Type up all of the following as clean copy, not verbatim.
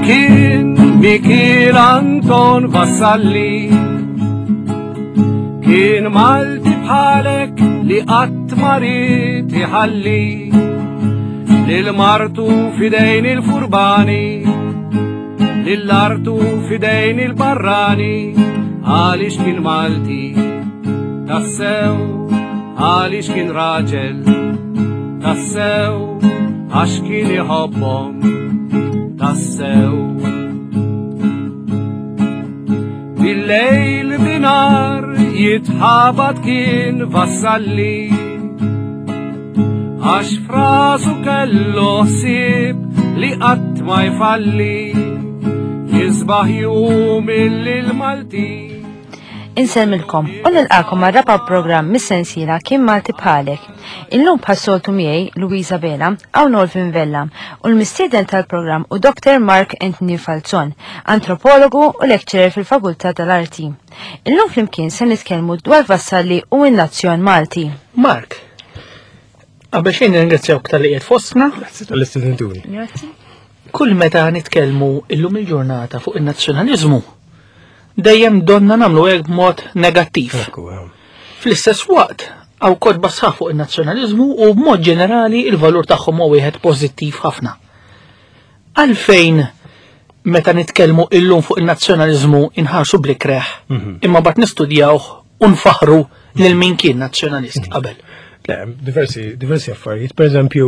kien Mikil Anton Vassalli kien Malti bħalek li qatt marit iħalli lil-martu fidejn il-furbani lill-artu fidejn il-barrani għaliex kien Malti tassew għaliex kien raġel tassew għax kien iħobbhom tassew bil-lejl binar jitħabat kien Vassalli għax frasu kellu ħsieb li qatt ma jfalli jisbaħ jum il-Malti. Insemmilkom u nilqakom ma' raba program mis-sensiela Kien Malti bħalek. Illum bħas-soltu miegħi Luisa Bela hawn Nolfin Vella u l-mistieden tal-programm u Dr. Mark Anthony Falzon, antropologu u lecturer fil-Fakultà tal-Arti. Illum flimkien se nitkellmu dwar Vassalli u n-nazzjon Malti. Mark, qabel xejn nirringrazzjawk tal-li qiegħed fostna. Grazzi tal-istudenturi. Grazzi. Kull meta nitkellmu illum il-ġurnata fuq in-nazzjonaliżmu, dejjem donna nagħmlu hekk b'mod negattiv. Fl-istess waqt hawn kotba sħaħ fuq in-nazzjonaliżmu u b'mod ġenerali il-valur tagħhom huwa wieħed pożittiv ħafna. Għalfejn meta nitkellmu illum fuq in-nazzjonaliżmu inħarsu bl-ikreħ, imma bad nistudjawh u nfaħru lil min kien nazzjonalist qabel. Le, diversi affarijiet. Pereżempju,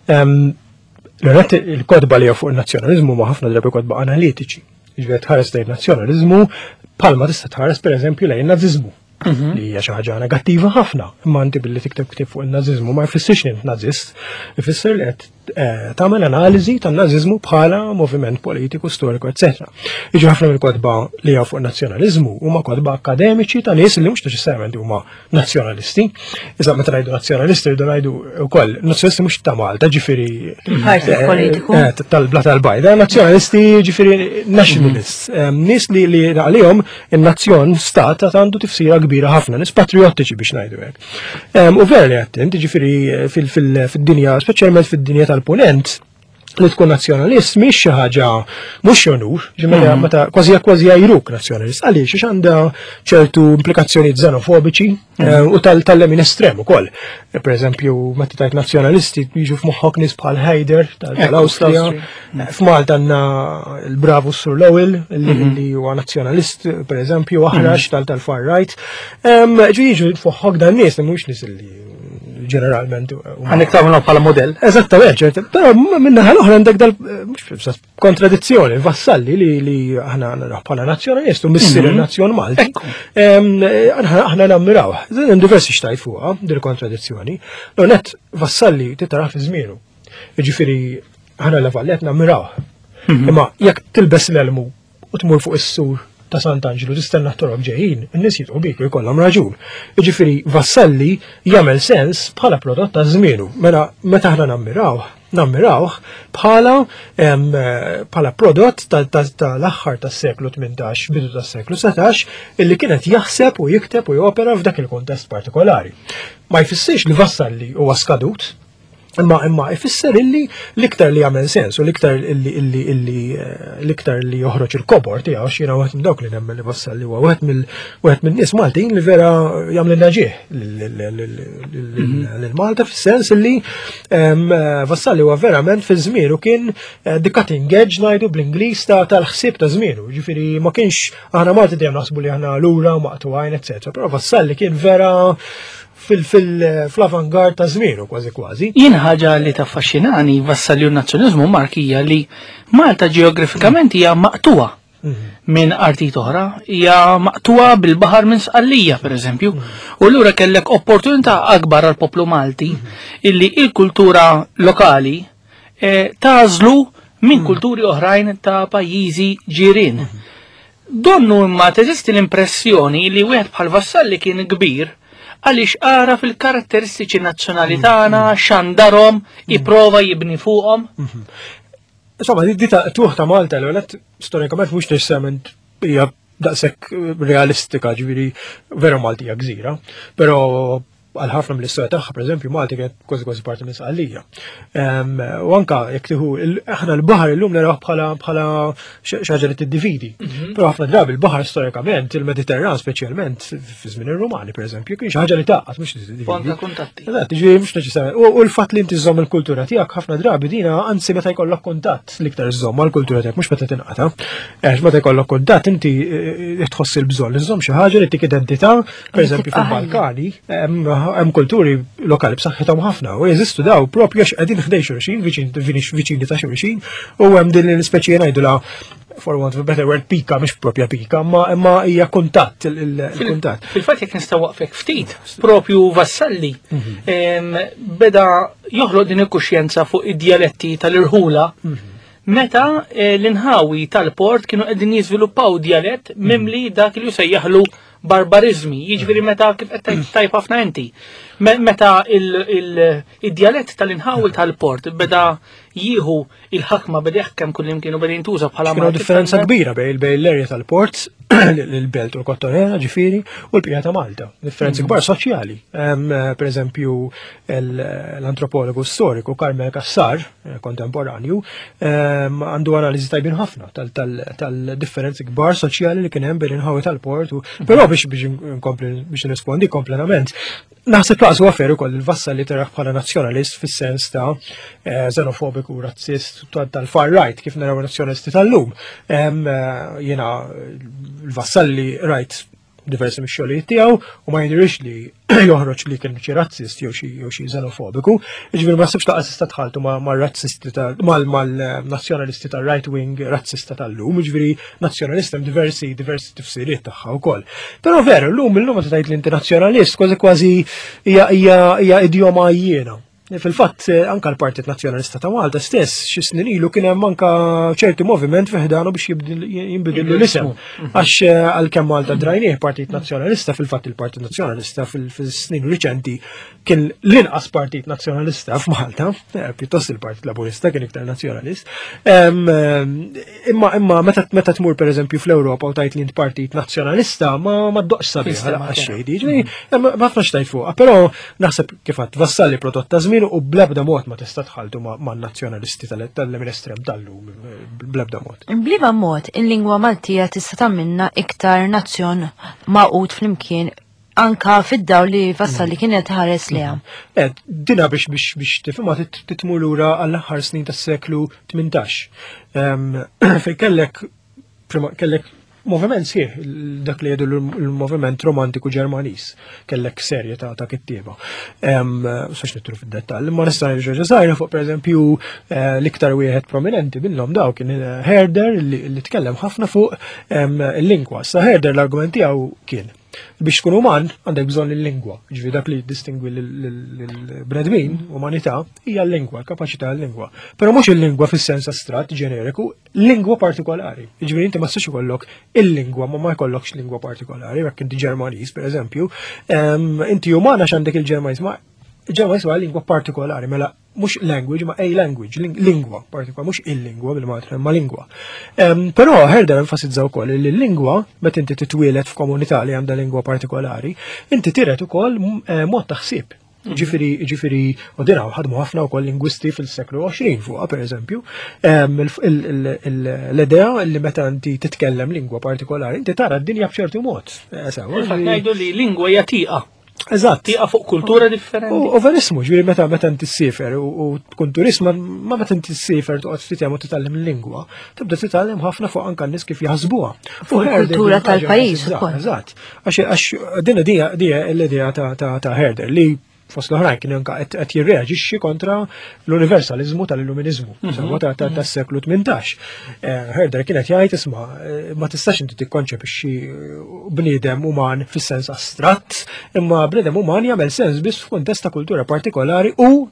il-kodba li fuq il-nazzjonaliżmu ma ħafna drabi kodba analitiċi. Ġifieri tħares lejn nazzjonaliżmu bħalma tista' tħares pereżempju lejn naziżmu. Li hija xi ħaġa negattiva ħafna. Imma inti billi tikteb fuq il-naziżmu ma jfissirx li int naziст, ifisser li qed tagħmel analiżi tan-naziżmu bħala moviment politiku, storiku, etc. Jiġu ħafna mill-kodba li hija fuq nazzjonaliżmu huma kodba akademiċi ta' nies li mhux neċessarjament huma nazzjonalisti. Iżda meta ngħidu nazzjonalisti rridu ngħidu wkoll nazzjonalisti mhux ta' Malta, ġifieri Partit politiku. Tal-bla tal-bajda, nazzjonalisti ġifieri nationalists. Nies li għalihom in-nazzjon stat għandu tifsira kbira ħafna, nies patriottiċi biex ngħidu hekk. U vera li attent, ġifieri fid-dinja, speċjalment fid-dinja tal-punent, li tkun nazzjonalist mhix xi ħaġa mhux onur, ġifieri meta kważi jgħiduk nazzjonalist. Għaliex għax għandha ċertu implikazzjonijiet xenofobiċi u tal-lemin estrem ukoll. Pereżempju, meta tajt nazzjonalisti jiġu f'moħħok nies bħal Haider tal-Awstrija. F'Malta għandna l-Bravu Sur Lowell li huwa nazzjonalist, pereżempju, aħrax tal-far right. Jiġu f'moħħok dan nies li mhux nies li ġeneralment Għandek tagħmlu bħala modell. Eżattament, ċerti. Però minnaħa l-oħra għandek mhux kontradizzjoni, Vassalli li aħna naraw bħala nazzjonalist u missier in-nazzjon Malti. Aħna nammiraw. Hemm diversi xtajt fuqha din kontradizzjoni. Net Vassalli titara fi żmienu. Jiġifieri aħna l-Valli qed nammiraw. Imma jekk tilbes l-elmu u tmur fuq is-sur ta' Sant'Angelo tistenna torob ġejjin, in-nies jitqu bik u jkollhom raġun. Jiġifieri Vassalli jagħmel sens bħala prodott ta' żmienu. Meta aħna nammirawh bħala prodott tal-aħħar tas-seklu 18, bidu tas-seklu 17, illi kienet jaħseb u jikteb u jopera f'dak il-kuntest partikolari. Ma jfissirx li Vassalli huwa skadut, imma ifisser illi l-iktar li jagħmel sens u l-iktar li joħroġ il-kobor tiegħu x'jiena waħed minn dawk li nemmen li Vassalli huwa waħed mill-nies Maltin li vera jagħmel naġih lil Malta fis-sens illi Vassalli huwa verament fi żmienu kien the cutting edge ngħidu bl-Ingliż tal-ħsieb ta' żmienu. Ġifieri ma kienx aħna Malti dejjem naħsbu li aħna lura u maqtuwajn, etc. Però Vassalli kien vera fil-avangard ta' żmienu kważi. Jien ħaġa li taffaxxinani Vassalli u n-nazzjonaliżmu markija li Malta ġeografikament hija maqtuwa minn artit oħra, hija maqtuwa bil-baħar minn Sqallija pereżempju, u lura kellek opportunità akbar għall poplu Malti illi il-kultura lokali tażlu minn kulturi oħrajn ta' pajjiżi ġirien. Donnu imma teżisti l-impressjoni li wieħed bħal Vassalli kien kbir għaliex ara fil-karatteristiċi nazzjonali tagħna x'għandhom jipprova jibni fuqhom. Insomma, di tuħ ta' Malta l-għalet storikament mhux neċessarjament hija daqshekk realistika, ġifieri vera Malti hija gżira, però għal ħafna mill-istorja tagħha, pereżempju Malti kienet kważi parti minn Sqallija. U anke jekk tieħu aħna l-baħar illum narawh bħala xi ħaġa li tiddividi. Però ħafna drabi l-baħar storikament, il-Mediterran speċjalment fi żmien ir-Rumani pereżempju, kien xi ħaġa li taqqas mhux tiddividi. Ponta kuntatti. Eżatt, jiġifieri mhux neċessarjament. U l-fatt li inti żżomm il-kultura tiegħek ħafna drabi dina anzi meta jkollok kuntatt l-iktar iżżomm mal-kultura tiegħek mhux meta tinqata'. Meta jkollok kuntatt inti tħoss il-bżonn li żżomm xi ħaġa li tik identità, pereżempju fil-Balkani, hemm kulturi lokali b'saħħithom ħafna u jeżistu daw propju għax qegħdin ħdej xulxin, viċini ta' xulxin, u hemm din l-ispeċi ngħidula for want of a better word pika mhix propja pika, imma hija kuntatt il-kuntatt. Fil-fatt jekk nista' waqfek ftit, propju Vassalli beda joħloq din il-kuxjenza fuq id-dialetti tal-irħula meta l-inħawi tal-port kienu qegħdin jiżviluppaw dialett mimli dak li jsejjaħlu barbarizmi, jiġifieri meta kif qed tajb ħafna inti. Meta il-dialett tal-inħawi tal-port beda jieħu il-ħakma beda jaħkem kullim kienu beda jintuża bħala kienu differenza kbira bejn l-erja tal-port, l-belt u l-kottonera ġifieri u l-pija ta' Malta. Differenzi kbar soċjali. Per eżempju l-antropologu storiku Carmel Cassar, kontemporanju, għandu analiżi tajbin ħafna tal-differenzi kbar soċjali li kien hemm bejn inħawi tal-port. Però biex nrispondi kompletament, naħseb laqsu affer ukoll il-Vassalli taraħ bħala nazzjonalist fis-sens ta' xenofobiku, razzist tal-far right kif naraw nazzjonalisti tal-lum. Jiena l-Vassalli rajt diversi mix-xogħlijiet tiegħu u ma jidhirx li joħroġ li kien xi razzist jew xi xenofobiku. Jiġifieri ma ħsibx laqas tista' tħaltu mar-razzisti mal-nazzjonalisti tal-right wing razzista tal-lum, jiġifieri nazzjonalist hemm diversi tifsiriet tagħha wkoll. Però veru llum meta tgħid li inti nazzjonalist kważi hija idjoma jiena. Fil-fatt, anka l-Partit Nazzjonalista ta' Malta stess, xi snin ilu kien hemm anka ċerti moviment fiħdanu biex jinbidillu l-isem. Għax għalkemm Malta drajnieh Partit Nazzjonalista, fil-fatt il-Partit Nazzjonalista fil-snin riċenti kien l-inqas Partit Nazzjonalista f'Malta, pjuttost il-Partit Laburista kien iktar nazzjonalist. Imma meta tmur pereżempju fl-Ewropa u tajt li int Partit Nazzjonalista ma ddoqx sabiħ għax xejn. Ma ħafna xtajt fuqha, però naħseb kif għadd Vassalli prodott ta' żmien u blebda mod ma tista' tħaltu ma' nazzjonalisti tal-estrem tal-lum, blebda mod. Bliema mod, il-lingwa Maltija tista' tagħmilna iktar nazzjon maqut flimkien anka fid-dawl li Vassalli kienet ħares liha. Dina biex tifhimha titmur lura għall-aħħar snin tas-seklu 18. Fejn kellek moviment sieħ, dak li jgħidu l-moviment romantiku Ġermaniż, kellek serje ta' kittieba. Sax nitru fid-dettall, imma nista' nerġa' żgħira fuq pereżempju l-iktar wieħed prominenti minnhom daw kien Herder li tkellem ħafna fuq il-lingwa. Sa Herder l-argument tiegħu kien biex tkun uman għandek bżonn il-lingwa. Ġifieri dak li distingwi l-bnedmin, umanità, hija l-lingwa, l-kapaċità l-lingwa. Però mhux il-lingwa fis-sens astratt ġeneriku, lingwa partikolari. Ġifieri inti ma tistax ikollok il-lingwa ma jkollokx lingwa partikolari, jekk inti Ġermaniż pereżempju, inti uman għax għandek il-Ġermaniż ma il-Ġermaniż huwa lingwa partikolari, mela mhux language ma language, lingwa partikolari, mhux il-lingwa bil-Malta, ma lingwa. Però Herder enfasizza wkoll li l-lingwa meta inti titwieled f'komunità li għandha lingwa partikolari, inti tiret ukoll mod ta' ħsieb. Ġifieri u dinaw ħadmu ħafna wkoll lingwisti fil-seklu 20 fuqha pereżempju. L-idea li meta inti titkellem lingwa partikolari, inti tara d-dinja b'ċerti mod. Ngħidu li lingwa hija tieqa. Eżatt. Tieqa fuq kultura differenti. U verismu, ġifieri meta inti ssifer u tkun turist ma meta inti ssifer toqgħod titgħem u titgħallem il-lingwa, tibda titgħallem ħafna fuq anke n-nies kif jaħsbuha. Fuq il-kultura tal-pajjiż ukoll. Eżatt. Għax din l-idea ta' Herder li fost l-oħrajn kien anke qed jirreaġixxi kontra l-universaliżmu tal-illuminizmu tas-seklu 18. Herder kienet jgħid isma' ma tistax inti tikkonċepixxi bniedem uman fis-sens astratt, imma bniedem uman jagħmel sens biss f'kuntest ta' kultura partikolari u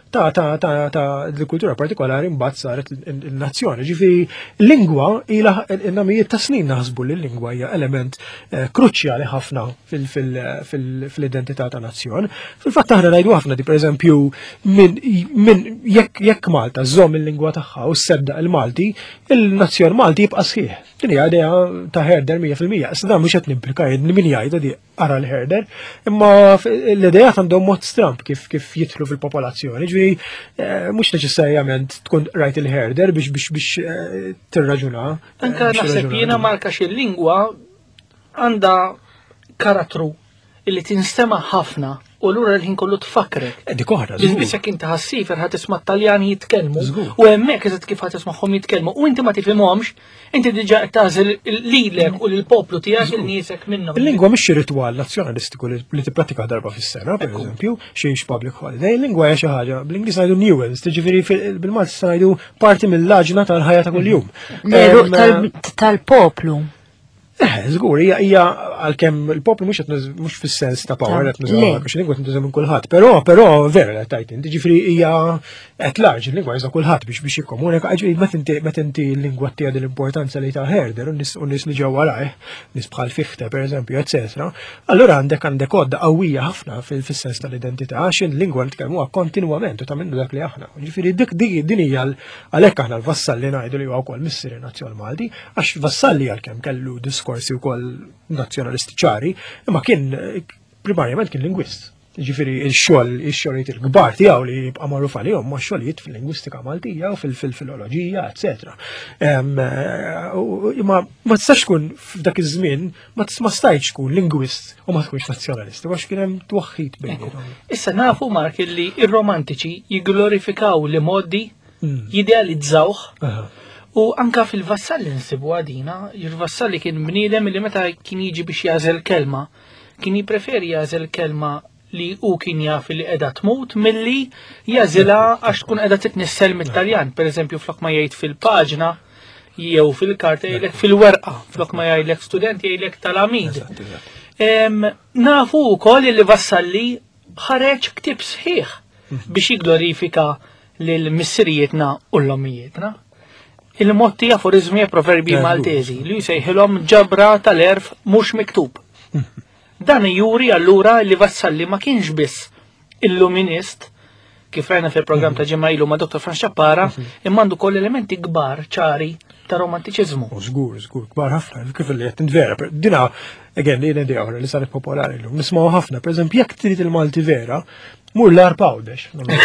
ta' l-kultura partikolari mbagħad saret il-nazzjoni. Ġifieri lingwa ilha namijiet ta' snin naħsbu li l-lingwa hija element kruċjali ħafna fil-identità ta' nazzjon. Fil-fatt aħna ngħidu ħafna di pereżempju minn jekk Malta żomm il-lingwa tagħha u s-sedda il-Malti, il-nazzjon Malti jibqa' sħiħ. Din hija idea ta' Herder 100%. Issa dan mhux qed nimplika min jgħidu di ara l-Herder, imma l-idejat għandhom mod stramp kif jidħlu fil-popolazzjoni. Ġifieri mhux neċessarjament tkun rajt il-Herder biex tirraġuna. Anka naħseb jiena markax il-lingwa għandha karattru illi tinstema' ħafna u lura l-ħin kollu tfakrek. Dik oħra. Bisek inti ħassifer ħad tisma' Taljani jitkellmu u hemmhekk eżatt kif ħad tisma'hom jitkellmu u inti ma tifhimhomx, inti diġà qed tażel lilek u lill-poplu tiegħek il-niesek minnhom. Il-lingwa mhix ritwal nazzjonalistiku li tipprattika darba fis-sena, pereżempju, xi public holiday. Il-lingwa hija xi ħaġa bl-Ingliż ngħidu nuance, tiġifieri bil-Malti se ngħidu parti mill-laġna tal-ħajja ta' kuljum. Tal-poplu. Żgur, hija għalkemm il-poplu mhux fis-sens ta' power qed nużaw biex lingwa tintuża minn kulħadd, però vera li tajt inti, ġifieri hija qed larġ il-lingwa juża kulħadd biex jikkomunika, meta inti l-lingwa tiegħek l-importanza li ta' Herder u nies li ġew warajh, nies bħal Fichte pereżempju, eċetera, allura għandek għodda qawwija ħafna fis-sens tal-identità għax il-lingwa nitkellmuha kontinwament u ta' minnu dak li aħna. Ġifieri din hija għalhekk aħna l-vassalli ngħidu li huwa wkoll missieri nazzjon Malti, għax vassalli għalkemm kellu diskorsi wkoll nazzjonalisti ċari, imma kien primarjament kien lingwist. Ġifieri x-xogħlijiet il-kbar tiegħu li jibqa' magħruf għalihom ma' xogħlijiet fil-lingwistika Maltija u fil-filoloġija, eċetera. Ma tistax tkun f'dak iż-żmien ma stajtx tkun lingwist u ma tkunx nazzjonalist, għax kien hemm twaħħid bejniethom. Issa nafu Mark li ir-romantiċi jigglorifikaw li modi jidealizzawh. U anka fil-vassalli nsibu għadina, il-vassalli kien bniedem li meta kien jiġi biex jażel kelma, kien jippreferi jażel kelma li u kien jaf li qiegħda tmut milli jażilha għax tkun qiegħda titnissel mit-Taljan. Pereżempju flok ma jgħid fil-paġna jew fil-karta jgħidlek fil-werqa, flok ma jgħidlek student jgħidlek tal-amid. Nafu wkoll li vassalli ħareġ ktieb sħiħ biex jigglorifika lil missirijietna u l-ommijietna. Il-motti aforizmi e proverbi maltezi li jsejħilhom ġabra tal-erf mhux miktub. Dan juri allura li Vassalli ma kienx biss illuminist kif rajna fil-programm ta' ġemajlu ma' Dr. Franz Ċappara, imma għandu koll elementi kbar ċari ta' romantiċiżmu. Żgur, kbar ħafna, kif li qed vera. Dina, again, li idea oħra li saret popolari llum. Nismgħu ħafna, pereżempju jekk trid il-Malti vera, mur l-ar Pawdex.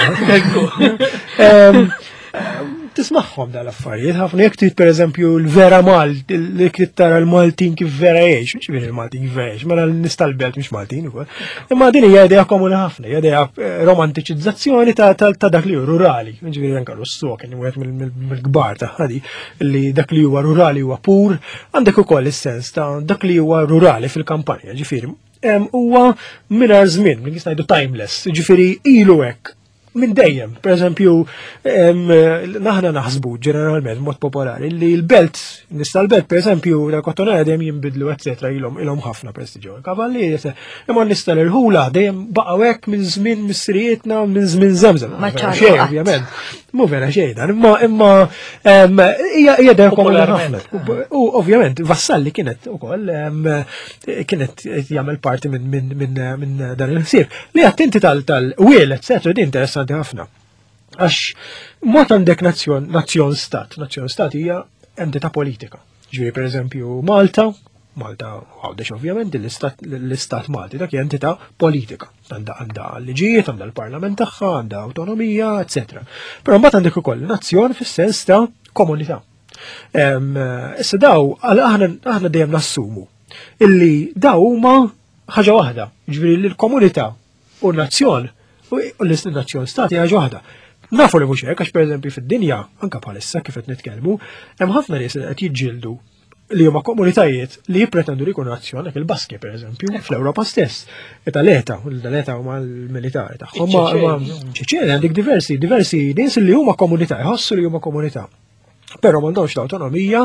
Tismaħħom dal-affarijiet, ħafna jekk trid pereżempju l-vera Malt, li trid tara l-Maltin kif vera jgħix, mhux veri l-Maltin kif vera jgħix, mela n-nies tal-belt mhux Maltin ukoll. Imma din hija idea komuni ħafna, hija idea romantiċizzazzjoni ta' dak li hu rurali. Ġifieri anke Rousseau kien wieħed mill-kbar ta' ħadi li dak li huwa rurali huwa pur, għandek ukoll is-sens ta' dak li huwa rurali fil-kampanja, ġifieri. Huwa mingħajr żmien, li ngħidu timeless, ġifieri ilu hekk. Min dejjem, pereżempju, naħna naħsbu ġeneralment mod popolari li l-belt, nista l-belt pereżempju l-kottonera dejjem jinbidlu eċetera ilhom ħafna prestiġju. Kavallieri, imma nista l-irħula dejjem baqgħu hekk minn żmien missirietna minn żmien Żemżem. Xejn ovvjament. Mhu vera xejn dan, imma hija dejjem komuni ħafna. U ovvjament Vassalli kienet ukoll kienet jagħmel parti minn dan il-ħsieb. Li attenti tal-wiel eċetera di interessanti ħafna. Għax mod għandek nazzjon stat hija entità politika. Ġifieri pereżempju Malta għawdex ovvjament l-istat Malti dak hija entità politika. Għandha liġijiet, għandha l-parlament tagħha, għandha awtonomija, eċetera. Però mbagħad għandek ukoll nazzjon fis-sens ta' komunità. Issa daw aħna dejjem nassumu illi daw huma ħaġa waħda, ġifieri l-komunità u n-nazzjon u l-nazzjon stati ħaġa waħda. Nafu li mhux hekk għax pereżempju fid-dinja anke bħalissa kif qed nitkellmu, hemm ħafna nies li qed jiġġieldu li huma komunitajiet li jippretendu li jkunu nazzjon, hekk il-Baski pereżempju fl-Ewropa stess. L-Italeta huma l-militari tagħhom. Ċeċeni għandek diversi nies li huma komunità, jħossu li huma komunità. Però m'għandhomx l-autonomija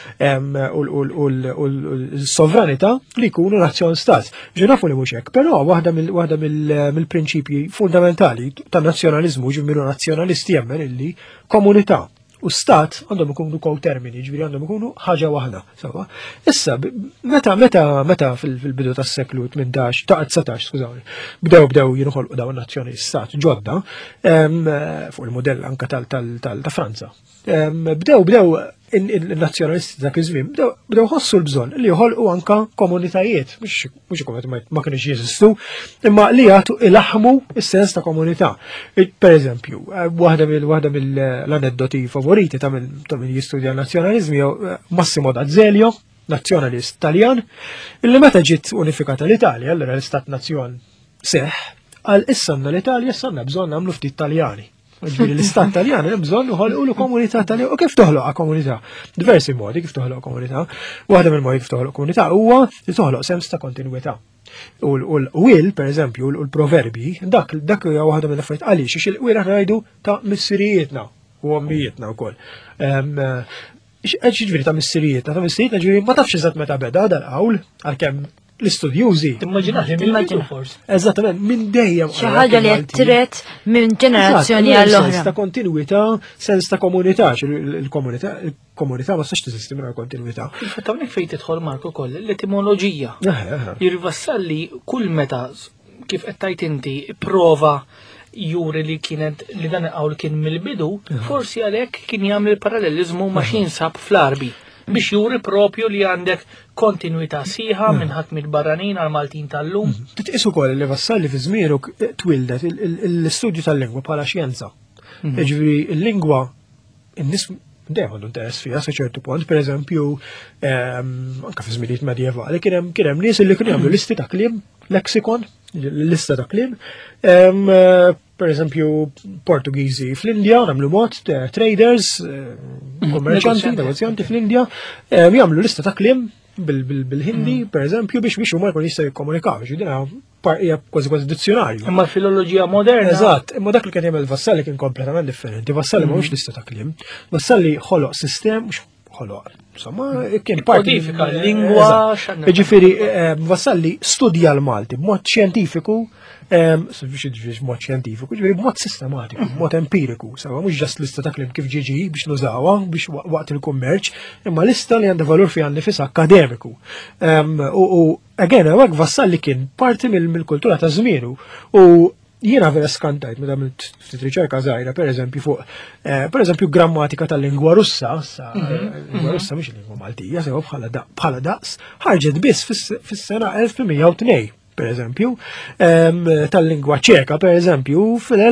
u l-sovranità li jkunu nazzjon stat. Ġenafu li mhux hekk, però waħda mill-prinċipji fundamentali tan-nazzjonaliżmu ġimiru nazzjonalisti jemmen illi komunità u stat għandhom ikunu kotermini, ġifieri għandhom ikunu ħaġa waħda. Issa, meta fil-bidu tas-seklu 18, ta' 19, skużawni, bdew jinħolqu dawn nazzjoni stat ġodda fuq il-modell anke ta' Franza. Bdew il-nazzjonalisti dak iż-żmien bdew ħossu l-bżonn li joħolqu anke komunitajiet, mhux ma kienx jeżistu, imma li jagħtu ilaħmu s-sens ta' komunità. Pereżempju, waħda mill-aneddoti favoriti ta' min jistudja n-nazzjonaliżmi jew Massimo d'Azeglio, nazzjonalist Taljan, illi meta ġiet unifikata l-Italja, allura l-istat nazzjon seħħ, għal issanna l-Italja sanna bżonn nagħmlu ftit Taljani. Ġifieri l-istat Taljan hemm bżonn uħolqu komunità Taljana. U kif toħloq komunità? Diversi modi kif toħloq komunità. Waħda mill-modi kif toħloq komunità huwa li toħloq sens ta' kontinwità. U l-will, pereżempju, u l-proverbi, dak huwa waħda mill-affarijiet għaliex il-will aħna ngħidu ta' missirijietna u ommijietna wkoll. Ġifieri ta' missirijietna ġifieri ma tafx eżatt meta beda dal-qawl għalkemm l-istudjużi. Timmaġinax forsi. Eżattament, minn dejjem. Xi ħaġa li qed tret minn ġenerazzjoni għall-oħra. Sens ta' kontinwità, sens ta' komunità, il-komunità ma stax teżisti minn kontinwità. Il-fatt hawnhekk fejn tidħol Marko koll l-etimoloġija. Jirvassal li kull meta kif qed tajt inti prova juri li kienet li dan il-qawl kien mill-bidu, forsi għalhekk kien jagħmel paralleliżmu ma' xi jinsab fl-Arbi. Biex juri propju li għandek kontinuità sieħa minnħat mill-barranin għal Maltin tal-lum. Titqisu wkoll li Vassalli fi żmieru twildet l-istudju tal-lingwa bħala xjenza. Ġifieri l-lingwa in-nies dejjem għandu interess fiha sa ċertu punt, pereżempju anke fi żminijiet medjevali kien hemm nies li kienu jagħmlu listi ta' kliem, leksikon, lista ta' kliem. Per eżempju, Portugiżi fl-Indja, nagħmlu mod, traders, kommerċanti, negozjanti fl-Indja, jagħmlu lista ta' kliem bil-Hindi, per eżempju, biex huma jkun jistgħu jikkomunikaw, ġidina hija kważi dizzjonarju. Imma l-filoloġija moderna. Eżatt, imma dak li kien jagħmel Vassalli kien kompletament differenti. Vassalli mhux lista ta' kliem. Vassalli ħoloq sistem, mhux ħoloq. Insomma, kien parti lingwa. Ġifieri, Vassalli studja l-Malti b'mod xjentifiku, b'mod xjentifiku, ġifieri b'mod sistematiku, b'mod empiriku, sawa mhux ġast lista ta' kliem kif ġiġi biex nużawha biex waqt il-kummerċ, imma lista li għandha valur fiha nnifisha akademiku. U again, hekk Vassalli kien parti mill-kultura ta' żmienu u jiena vera skantajt meta għamilt ftit riċerka żgħira pereżempju fuq pereżempju grammatika tal-lingwa Russa, lingwa Russa mhix lingwa Maltija, sewa bħala daqs, ħarġet biss fis-sena 1802. Per eżempju, tal-lingwa ċeka, per eżempju,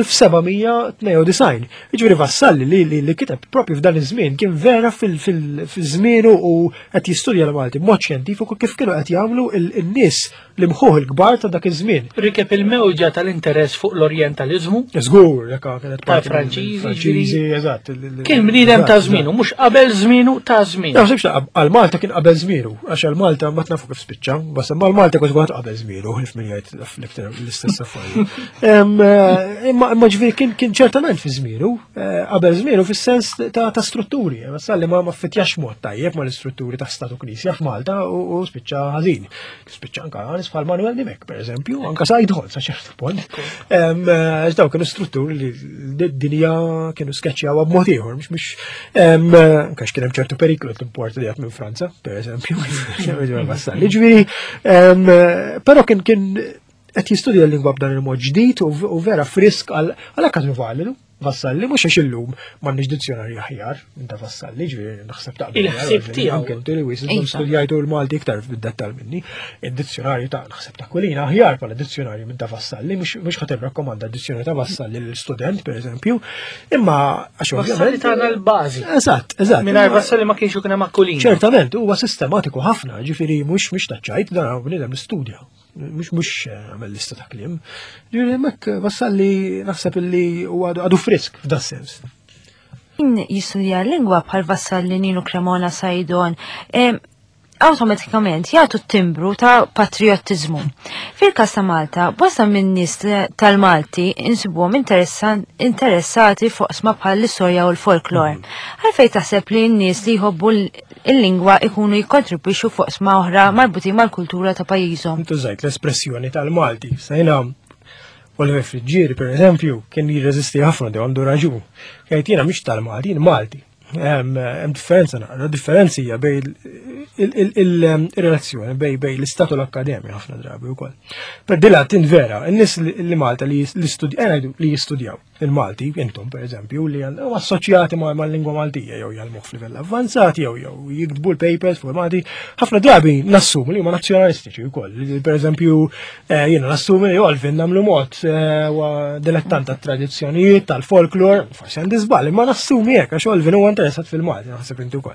fil-1792. Ġifieri Vassalli li kiteb propju f'dan iż-żmien kien vera fil-żmienu u qed jistudja l-Malti b'mod xjentifiku kif kienu qed jagħmlu n-nies li mħuħ il-kbar ta' dak iż-żmien. Rikeb il-mewġa tal-interess fuq l-orjentaliżmu. Żgur, jekk kienet Franċiżi, eżatt. Kien bniedem ta' żmienu, mhux qabel żmienu ta' żmien. Naħsibx għal-Malta kien qabel żmienu, għax għal-Malta ma nafu kif spiċċa, bas mal-Malta kont qabel żmienu. L-istess affarijiet. Imma ġifieri kien ċertament fi żmienu, qabel żmienu fis-sens ta' strutturi. Vassalli ma ffitjax mod tajjeb ma l-istrutturi ta' Statu Knisja f'Malta u spiċċa ħażin. Spiċċa anke nies bħal Manuel Nimek, pereżempju, anke Sajdħol sa ċertu punt. Daw kienu strutturi li d-dinja kienu skeċċjaw b'mod ieħor, mhux anke kien hemm ċertu periklu t-importa li minn Franza, pereżempju, Vassalli. Ġifieri, però kien qed jistudja l-lingwa b'dan il-mod ġdid u vera frisk għal akadru validu. Vassalli mhux għax illum m'għandniex dizzjonarju aħjar ta' Vassalli, ġifieri naħseb ta' il-ħsieb tiegħu. Anke inti li wisq studjajtu l-Malti iktar fid-dettall minni. Id-dizzjonarju ta' naħseb ta' Kwilina aħjar bħala dizzjonarju minn ta' Vassalli, mhux ħadd irrakkomanda d-dizzjonarju ta' Vassalli lill-student pereżempju, imma għax Vassalli tagħna l-bażi. Eżatt. Mingħajr Vassalli ma kienx kien hemm Kwilina. Ċertament, huwa sistematiku ħafna, ġifieri mhux taċċajt dan bniedem l-istudja. Mhux għamel lista ta' kliem. Ġifieri hemmhekk Vassalli naħseb illi għadu frisk f'da sens. Jistudja l-lingwa bħal Vassalli, Nino Cremona, Sajdon. awtomatikament jagħtu t-timbru ta' patriottiżmu. Fil-każ ta' Malta, bosta minn nies tal-Malti insibuhom interessati fuq sma bħal l-istorja u l-folklor. Għalfejn taħseb li n-nies li jħobbu il-lingwa ikunu jikkontribwixxu fuq sma oħra marbutin mal-kultura ta' pajjiżhom. Intu żajt l-espressjoni tal-Malti. Sajna Oliver Frigieri, per eżempju, kien jirreżisti ħafna di għandu raġun. Kajt jiena mhix tal-Malti, jien Malti. Hemm differenza naqra, differenzi hija bejn il-relazzjoni bejn l-istat u l-akkademja ħafna drabi wkoll. Per dila tint vera, n-nies li Malta li jistudjaw il-Malti, intom per eżempju, li huma assoċjati mal-lingwa Maltija jew jgħalmu f'livell avvanzati jew jiktbu l-papers fuq Malti, ħafna drabi nassumi li huma nazzjonalistiċi wkoll. Per eżempju, jiena nassumi li Olvin nagħmlu mod dilettant tat-tradizzjonijiet tal-folklor, forsi għandi żball, imma nassumi hekk għax Olvin huwa interessat fil-Malti, naħseb inti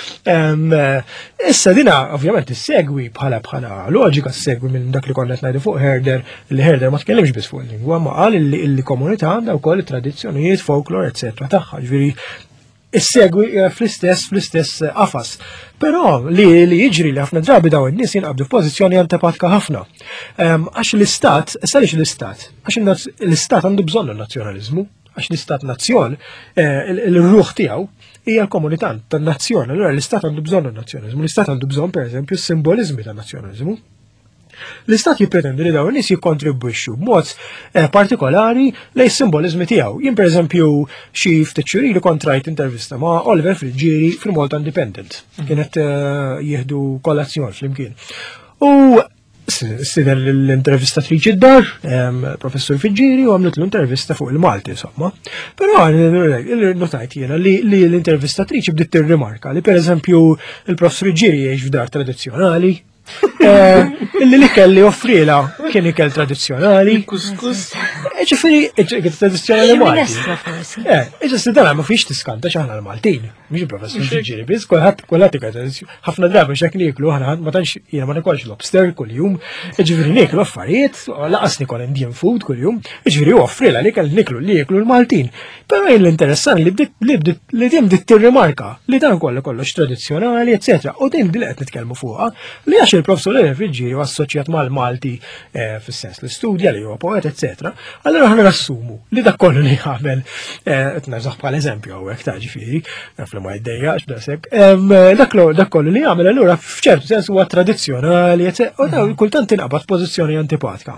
wkoll. Issa dina ovvjament issegwi bħala loġika ssegwi minn dak li konna qed ngħidu fuq Herder, li Herder ma tkellimx biss fuq il-lingwa, ma qal li komunità għandha wkoll tradizzjonijiet, folklore, eccetera tagħha. Ġifieri issegwi fl-istess qafas. Però li jiġri li ħafna drabi dawn in-nies jinqabdu f'pożizzjoni antipatika ħafna. Għax l-istat, issa għaliex l-istat? Għax l-istat għandu bżonn il-nazzjonaliżmu. Għax l-istat nazzjon, il-ruħ tiegħu hija l-komunità tan-nazzjon. Allura l-istat għandu bżonn il-nazzjonaliżmu. L-istat għandu bżonn pereżempju s-simbolizmi tan-nazzjonaliżmu. L-istat jippretendi li dawn nies jikkontribwixxu b'mod partikolari lejn is-simbolizmi tiegħu. Jien pereżempju xi ftit xhur ilu kont rajt intervista ma' Oliver Frigieri fil-Malta Independent. Kienet jieħdu kollazzjon flimkien. U s-sider l-intervistatriċi d-dar, professor Frigieri, u għamlet l-intervista fuq il-Malti, insomma. Però notajt jiena li l-intervistatriċi bdiet tirrimarka li pereżempju il-professor Frigieri jgħix f'dar tradizzjonali, illi li kelli offrila kien ikel tradizzjonali. Kuskus. Ġifieri tradizzjonali Malti. Ġifieri dan ma fiex tiskanta x'aħna l-Maltin. Mhix il-professur Frigieri biss, kulħadd ikel tradizzjoni. Ħafna drabi x'hekk niklu aħna ma tantx jiena ma nikolx lobster kuljum. Ġifieri niklu affarijiet, laqas nikol Indian food kuljum. Ġifieri offrila li kell niklu li jiklu l-Maltin. Però jien l-interessanti li diem dit tirrimarka li dan kollox tradizzjonali, eċetera. U din li qed nitkellmu fuqha li għax il-professor Frigieri assoċjat mal-Malti fis-sens li studja li huwa poeta, eċetera. Allura ħana nassumu li dak kollu li jagħmel qed nerżaħ bħal eżempju hawnhekk ta' ġifieri, naf li ma jdejjaqx b'daqshekk. Dak kollu li jagħmel allura f'ċertu sens huwa tradizzjonali, u dawn kultant inqabad pożizzjoni antipatika.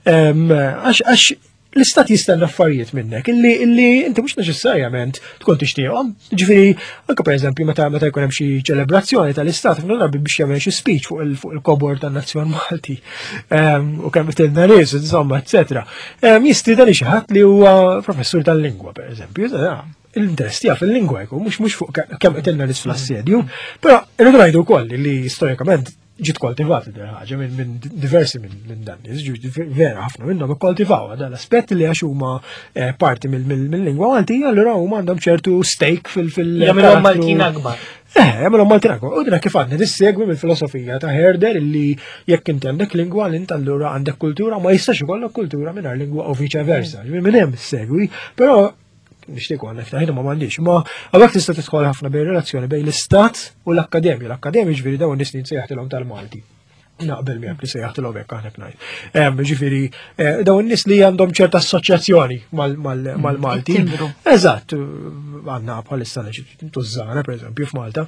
Għax l-istat jistenna affarijiet minnek, illi inti mhux neċessarjament tkun tixtieqhom. Ġifieri, anke pereżempju meta jkun hemm xi ċelebrazzjoni tal-istat ħafna drabi biex jagħmel xi speech fuq il-kobor tan-Nazzjon Malti. U kemm qed nies, insomma, eċetera. Jistiedani xi ħadd li huwa professur tal-lingwa, pereżempju. L-interess tiegħu fil-lingwa jkun mhux fuq kemm qed nies fl-assedju, però irridu ngħidu wkoll li storikament ġiet koltivata din ħaġa minn diversi minn dan nies, vera ħafna minnhom ikkoltivawha dan l-aspett li għax huma parti mill-lingwa Malti, allura huma għandhom ċertu stake fil- Jagħmilhom Maltin akbar. Jagħmilhom Maltin akbar. U din kif għadna tissegwi mill-filosofija ta' Herder illi jekk inti għandek lingwa int allura għandek kultura ma jistax ikollok kultura mingħajr lingwa u viċeversa. Minn hemm issegwi, però nixtieq għandek taħina ma m'għandix, ma għawek tista' tidħol ħafna bejn relazzjoni bejn l-istat u l-akkademja. L-akkademja ġifieri dawn nies sejjaħtilhom tal-Malti. Naqbel miegħek li sejjaħtilhom hekk aħna ngħid. Ġifieri dawn nies li għandhom ċerta assoċjazzjoni mal-Malti. Eżatt, għandna bħalissa tużżara pereżempju f'Malta.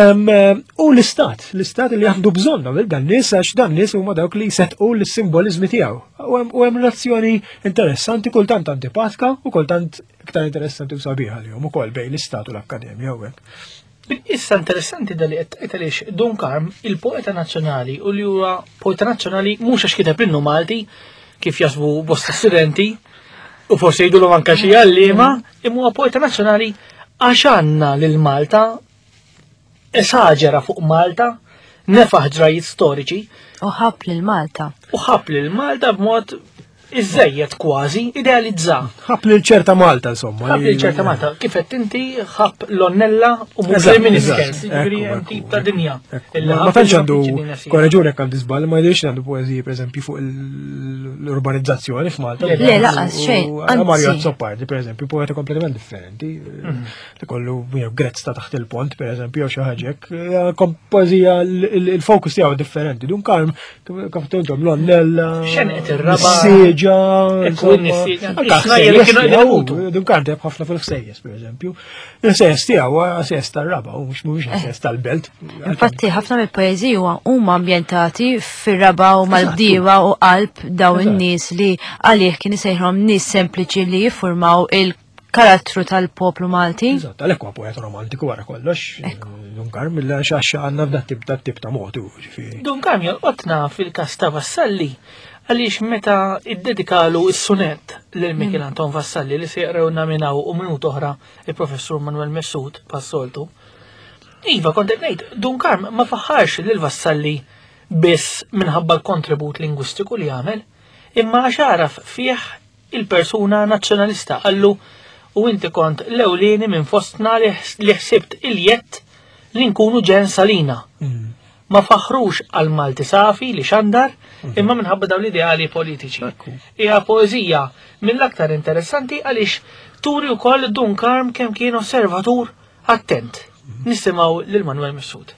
U l-istat li għandu bżonn dan nies għax dan nies huma dawk li jsettqu l-simbolizmi tiegħu. U hemm relazzjoni interessanti kultant antipatika u kultant iktar interessanti u sabiħa li ukoll bejn l-istat u l-akkademja hawnhekk. Issa interessanti da li qed għaliex Dunkarm, il-poeta nazzjonali u li huwa poeta nazzjonali mhux għax kiteb innu Malti kif jasbu bosta studenti u forsi jgħidulhom anke xi għalliema, imma huwa poeta nazzjonali għax għandna lil Malta esaġera fuq Malta, nefaħ ġrajiet storiċi. U ħabb lil Malta. U ħabb lil Malta b'mod iżejjed kważi idealizza. ħab li ċerta Malta, insomma. Ħab li ċerta Malta, kifet inti ħab l-onnella u mux l-miniskers, ġifiri tip ta' dinja. Ma tantx għandu, korreġuni għam disbal, ma jidirx għandu poeziji, per eżempju, fuq l-urbanizzazzjoni f'Malta. Le, laqas, xejn. Mario Zoppardi, per eżempju, poeta kompletament differenti. Li kollu Gretz ta' taħt il-pont, per eżempju, jew xi ħaġek. Poezija, il-fokus tiegħu differenti. Dunkarm, kif tintom l-onnella. Xenqet ir-raba. Dunkan teb ħafna fil-ħsejjes, per eżempju. Il-ħsejjes tiegħu ħsejjes tar-raba, u mhux ħsejjes tal-belt. Infatti, ħafna mill-poeżiji huma ambjentati fir-raba u mal-bdiewa u qalb daw in-nies li għalih kien isejħhom nies sempliċi li jiffurmaw il-karattru tal-poplu Malti. Eżatt, għalhekk huwa poeta romantiku wara kollox. Dunkan mill xaxxa għandna f'dat tip ta' motu. Dunkan jolqotna fil-każ ta' Vassalli. Għaliex meta id-dedikalu is-sunet l-Mikil Anton Vassalli li se jaqraw naminaw u minut oħra il-professur Manuel Messud pas-soltu. Iva, kontet ngħid, Dunkarm ma faħħarx lil Vassalli biss minħabba l-kontribut lingwistiku li għamel, imma għax għaraf fih il-persuna nazzjonalista għallu u inti kont l-ewlieni minn fostna li ħsibt il-jett li nkunu ġen salina. Ma faħrux għal Malti safi li xandar, imma minħabba dawn l-ideali politiċi. Hija poeżija mill-aktar interessanti għaliex turi wkoll Dunkarm kemm kien osservatur attent. Nisimgħu lil Manuel Messud.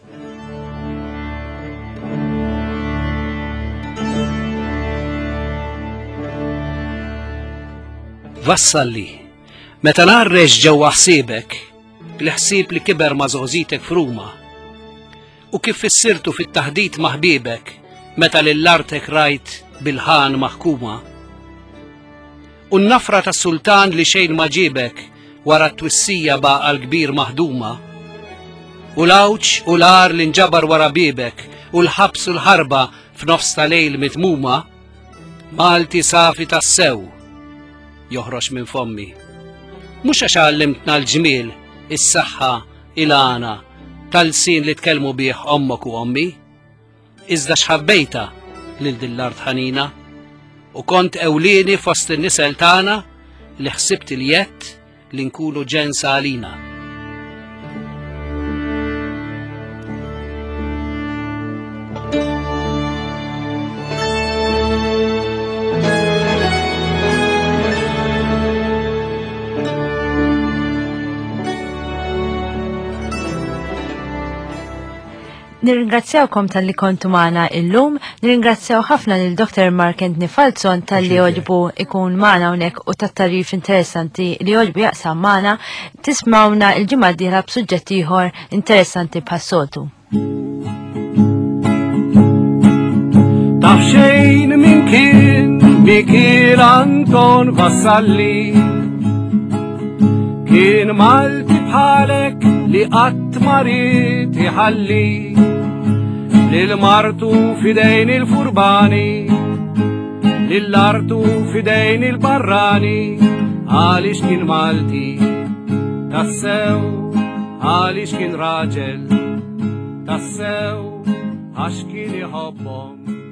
Vassalli, meta narreġ ġewwa ħsiebek, l-ħsieb li kiber ma' żgħożitek f'Ruma, u kif issirtu fit-taħdit ma' ħbiebek meta lill-artek rajt bil-ħan maħkuma. U n-nafra tas-sultan li xejn ma ġibek wara t-twissija baqa l-kbir maħduma. U l-awċ u l-ar li nġabar wara biebek u l-ħabs u l-ħarba f'nofs ta' lejl mitmuma. Malti safi tas-sew joħroġ minn fommi. Mhux għax għallimtna l-ġmiel, is-saħħa, il-għana tal-sin li tkellmu bih ommok u ommi, iżda xħabbejta lil din l-art ħanina u kont ewlieni fost in-nisel tagħna li ħsibt il-jett li nkunu ġensa għalina. Nirringrazzjawkom tal-li kontu maħna illum, nirringrazzjaw ħafna lil Dr. Markent Nifalzon tal-li oġbu ikun maħna unek u tat-tarif interessanti li oġbu jaqsam maħna, tismawna il-ġimgħa d-dieħla b'suġġetti ieħor interessanti bħas-soltu. Taf xejn min kien Mikil Anton Vassalli, kien Malti bħalek li qatt ma rid iħalli lil-martu fidejn il-furbani, lill-artu fidejn il-barrani, għaliex kien Malti tassew, għaliex kien raġel tassew, għax kien iħobbhom.